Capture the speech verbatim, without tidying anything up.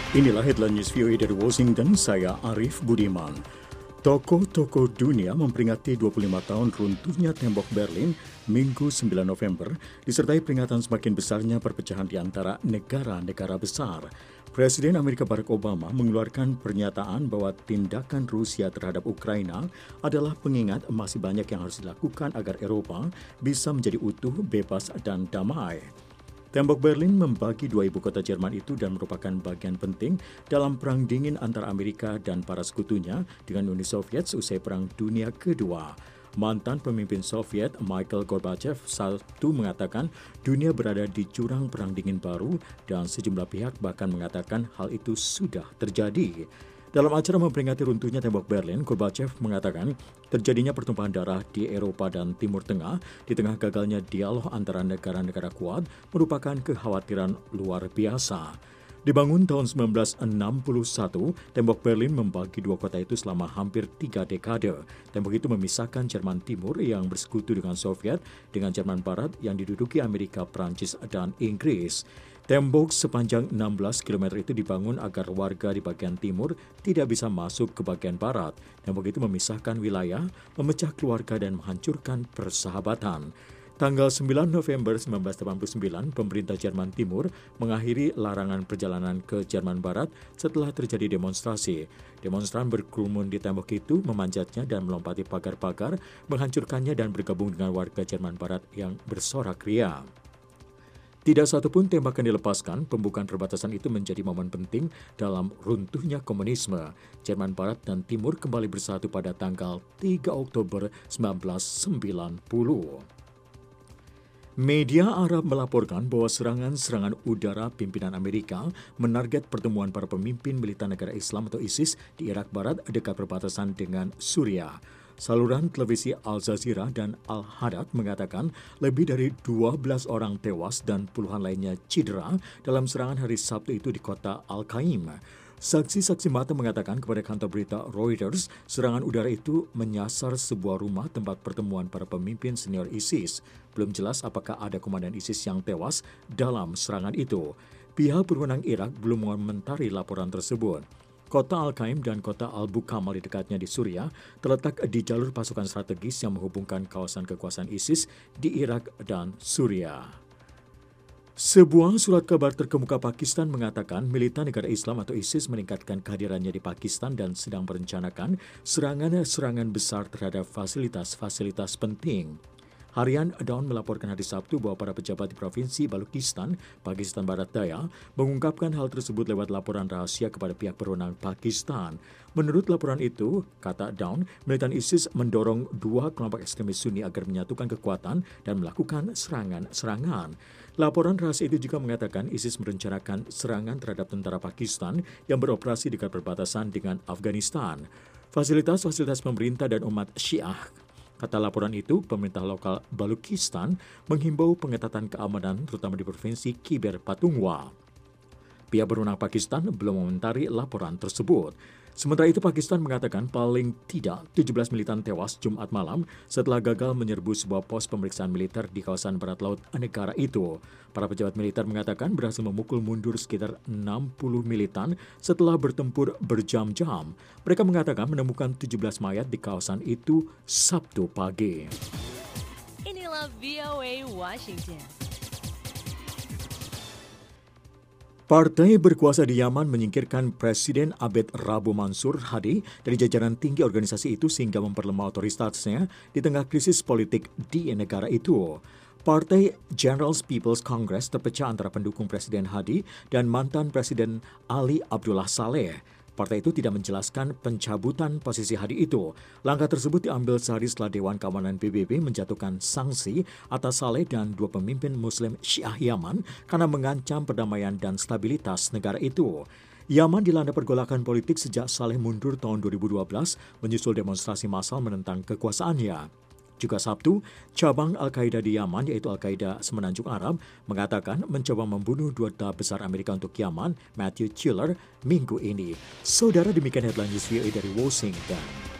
Inilah headline news V O A dari Washington, saya Arif Budiman. Tokoh-tokoh dunia memperingati dua puluh lima tahun runtuhnya tembok Berlin Minggu sembilan November, disertai peringatan semakin besarnya perpecahan di antara negara-negara besar. Presiden Amerika Barack Obama mengeluarkan pernyataan bahwa tindakan Rusia terhadap Ukraina adalah pengingat masih banyak yang harus dilakukan agar Eropa bisa menjadi utuh, bebas, dan damai. Tembok Berlin membagi dua ibu kota Jerman itu dan merupakan bagian penting dalam Perang Dingin antara Amerika dan para sekutunya dengan Uni Soviet usai Perang Dunia Kedua. Mantan pemimpin Soviet Mikhail Gorbachev Sabtu mengatakan dunia berada di jurang Perang Dingin baru dan sejumlah pihak bahkan mengatakan hal itu sudah terjadi. Dalam acara memperingati runtuhnya tembok Berlin, Gorbachev mengatakan terjadinya pertumpahan darah di Eropa dan Timur Tengah di tengah gagalnya dialog antara negara-negara kuat merupakan kekhawatiran luar biasa. Dibangun tahun sembilan belas enam puluh satu, tembok Berlin membagi dua kota itu selama hampir tiga dekade. Tembok itu memisahkan Jerman Timur yang bersekutu dengan Soviet dengan Jerman Barat yang diduduki Amerika, Prancis, dan Inggris. Tembok sepanjang enam belas kilometer itu dibangun agar warga di bagian timur tidak bisa masuk ke bagian barat. Tembok itu memisahkan wilayah, memecah keluarga, dan menghancurkan persahabatan. Tanggal sembilan November seribu sembilan ratus delapan puluh sembilan, pemerintah Jerman Timur mengakhiri larangan perjalanan ke Jerman Barat setelah terjadi demonstrasi. Demonstran berkerumun di tembok itu, memanjatnya dan melompati pagar-pagar, menghancurkannya dan bergabung dengan warga Jerman Barat yang bersorak ria. Tidak satupun tembakan dilepaskan, pembukaan perbatasan itu menjadi momen penting dalam runtuhnya komunisme. Jerman Barat dan Timur kembali bersatu pada tanggal tiga Oktober seribu sembilan ratus sembilan puluh. Media Arab melaporkan bahwa serangan-serangan udara pimpinan Amerika menarget pertemuan para pemimpin militan negara Islam atau ISIS di Irak Barat dekat perbatasan dengan Suriah. Saluran televisi Al Jazeera dan Al-Hadad mengatakan lebih dari dua belas orang tewas dan puluhan lainnya cedera dalam serangan hari Sabtu itu di kota Al-Qaim. Saksi-saksi mata mengatakan kepada kantor berita Reuters, serangan udara itu menyasar sebuah rumah tempat pertemuan para pemimpin senior ISIS. Belum jelas apakah ada komandan ISIS yang tewas dalam serangan itu. Pihak berwenang Irak belum mengomentari laporan tersebut. Kota Al-Qaim dan kota Al-Bukamal di dekatnya di Suriah terletak di jalur pasukan strategis yang menghubungkan kawasan kekuasaan ISIS di Irak dan Suriah. Sebuah surat kabar terkemuka Pakistan mengatakan militan negara Islam atau ISIS meningkatkan kehadirannya di Pakistan dan sedang merencanakan serangan-serangan besar terhadap fasilitas-fasilitas penting. Harian Dawn melaporkan hari Sabtu bahwa para pejabat di Provinsi Balochistan, Pakistan Barat Daya, mengungkapkan hal tersebut lewat laporan rahasia kepada pihak berwenang Pakistan. Menurut laporan itu, kata Dawn, militan ISIS mendorong dua kelompok ekstremis Sunni agar menyatukan kekuatan dan melakukan serangan-serangan. Laporan rahasia itu juga mengatakan ISIS merencanakan serangan terhadap tentara Pakistan yang beroperasi dekat perbatasan dengan Afghanistan. Fasilitas-fasilitas pemerintah dan umat Syiah. Kata laporan itu, pemerintah lokal Balochistan menghimbau pengetatan keamanan terutama di Provinsi Khyber Pakhtunkhwa. Pihak berwenang Pakistan belum mengomentari laporan tersebut. Sementara itu, Pakistan mengatakan paling tidak tujuh belas militan tewas Jumat malam setelah gagal menyerbu sebuah pos pemeriksaan militer di kawasan barat laut negara itu. Para pejabat militer mengatakan berhasil memukul mundur sekitar enam puluh militan setelah bertempur berjam-jam. Mereka mengatakan menemukan tujuh belas mayat di kawasan itu Sabtu pagi. Inilah V O A Washington. Partai berkuasa di Yaman menyingkirkan Presiden Abed Rabo Mansur Hadi dari jajaran tinggi organisasi itu sehingga memperlemah otoritasnya di tengah krisis politik di negara itu. Partai General People's Congress terpecah antara pendukung Presiden Hadi dan mantan Presiden Ali Abdullah Saleh. Partai itu tidak menjelaskan pencabutan posisi Hadi itu. Langkah tersebut diambil sehari setelah Dewan Keamanan P B B menjatuhkan sanksi atas Saleh dan dua pemimpin Muslim Syiah Yaman karena mengancam perdamaian dan stabilitas negara itu. Yaman dilanda pergolakan politik sejak Saleh mundur tahun dua ribu dua belas menyusul demonstrasi massal menentang kekuasaannya. Juga Sabtu, cabang Al-Qaeda di Yaman yaitu Al-Qaeda Semenanjung Arab mengatakan mencoba membunuh duta besar Amerika untuk Yaman, Matthew Tiller, minggu ini. Saudara, demikian headline news V O A dari Washington.